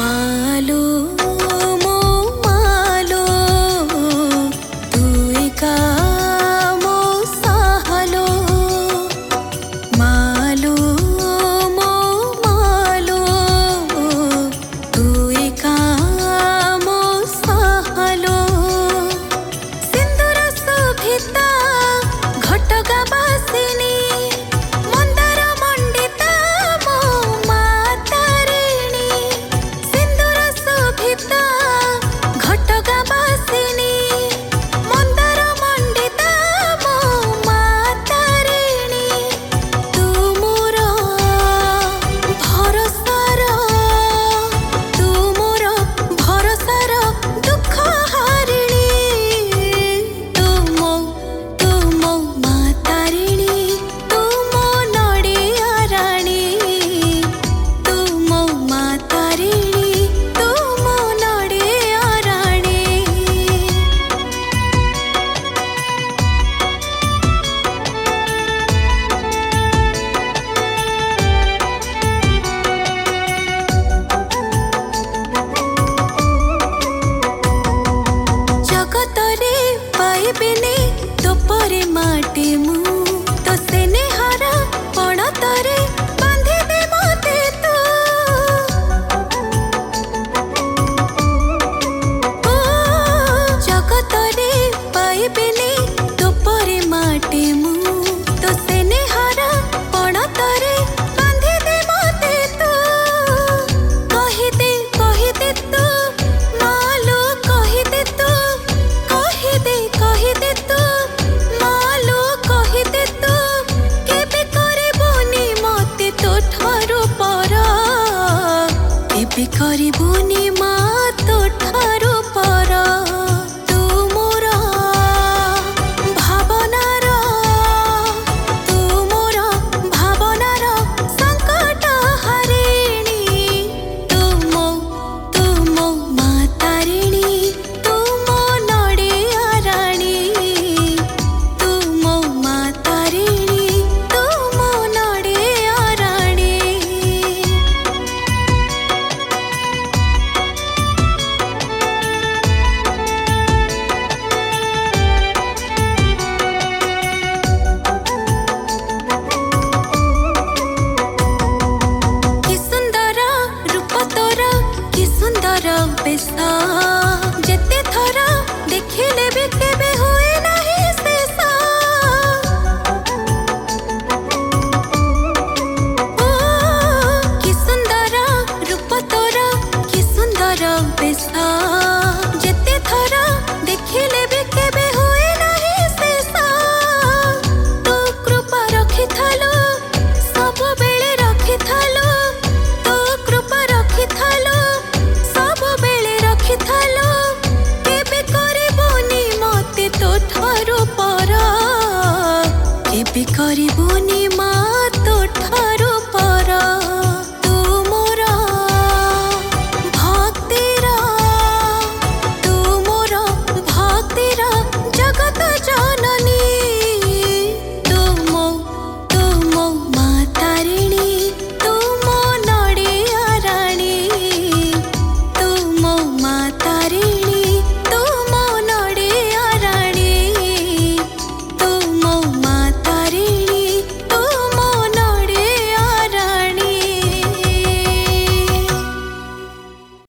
मालो मो मालो तुई का मो साहलो मालो मो मालो तुई का मो साहलो सिंदूर शोभिता घटगा बासिनी मंदार मंडिता मो मातारिणी सिंदूर शोभिता घटगा बासिनी मंदार मंडिता मो मातारिणी तू मोर भरोसार दुख हारिणी तू मो मातारिणी तू मो नड़िया राणी तू मो मातारिणी तू मो नड़िया राणी जगतरे पाइबिनी तो परे माटी मु तो सेने हारा पणतरे बांधि दे मते तू ओ जगतरे पाइबिनी तो परे माटी मु तो सेने हारा पणतरे बांधि दे मते तू कहि दे तू मालो कहि दे तू मालो कहि दे तू केबे करबोनी मते तो ठारो पर केबे करबोनी मा तो ठारो पर तू मोर भावनार संकट हारिणी तू मो मातारिणी तू मो नड़िया राणी तू मो मातारिणी तू मो नड़िया राणी कि सुंदर रूप तोरा कि सुंदर बेश जेते थरा देखिले भी